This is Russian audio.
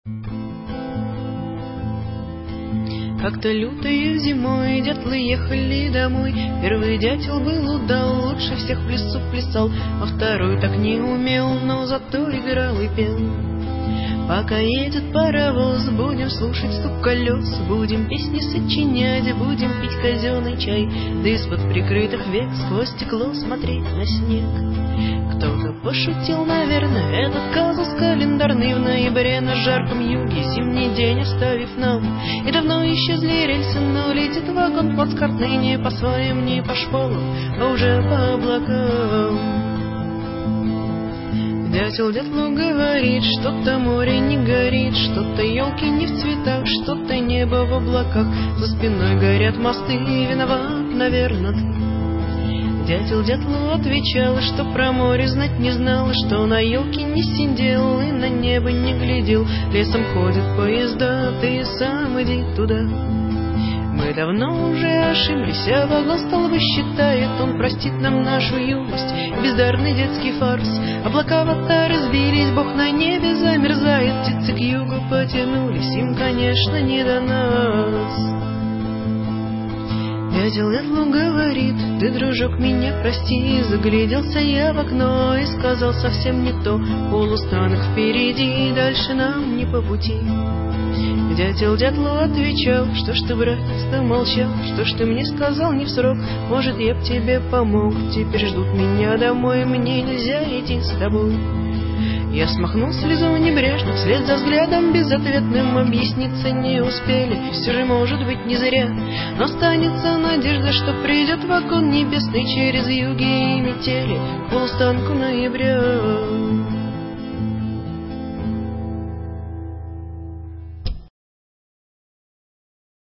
Как-то лютою зимой дятлы ехали домой. Первый дятел был удал, лучше всех в лесу плясал, а второй так не умел, но зато играл и пел. Пока едет паровоз, будем слушать стук колес, будем песни сочинять, будем пить казенный чай, да из-под прикрытых век сквозь стекло смотреть на снег. Кто-то пошутил, наверное, этот казус календарный в ноябре на жарком юге, зимний день оставив нам. И давно исчезли рельсы, но летит вагон плацкартный не по своим, не по школам, а уже по облакам. Дятел дятлу говорит, что-то море не горит, что-то елки не в цветах, что-то небо в облаках, за спиной горят мосты, виноват, наверное, ты. Дятел дятлу отвечал, что про море знать не знал, что на елке не сидел и на небо не глядел. Лесом ходят поезда, ты сам иди туда. Мы давно уже ошиблись, а вагон столбы считает, он простит нам нашу юность, бездарный детский фарс. Облака в отта разбились, Бог на небе замерзает, птицы к югу потянулись, им, конечно, не до нас. Дятел дятлу говорит, ты, дружок, меня прости, загляделся я в окно и сказал совсем не то, полустанок впереди, дальше нам не по пути. Дятел дятлу отвечал, что ж ты, братец-то, молчал, что ж ты мне сказал не в срок, может, я б тебе помог, теперь ждут меня домой, мне нельзя идти с тобой. Я смахнул слезу небрежно, вслед за взглядом безответным, объясниться не успели, все же, может быть, не зря, но останется надежда, что придет вагон небесный через юги и метели к полустанку ноября.